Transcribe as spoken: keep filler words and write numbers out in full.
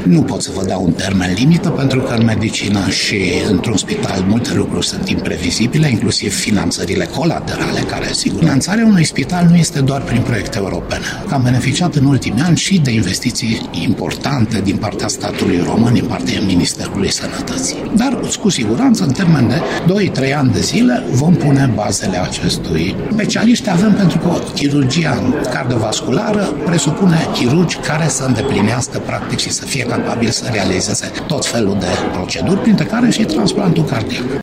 Nu pot să vă dau un termen limită, pentru că în medicină și într-un spital multe lucruri sunt imprevizibile, inclusiv finanțările colaterale, care, sigur, finanțarea unui spital nu este doar prin proiecte europene. Am beneficiat în ultimii ani și de investiții importante din partea statului român, din partea Ministerului Sănătății. Dar, cu siguranță, în termen de doi trei ani de zile, vom pune bazele acestui. Specialiști avem, pentru că chirurgia cardiovasculară presupune chirurgi care să îndeplinească practic și să fie capabili să realizeze tot felul de proceduri, printre care și transplantul cardiac.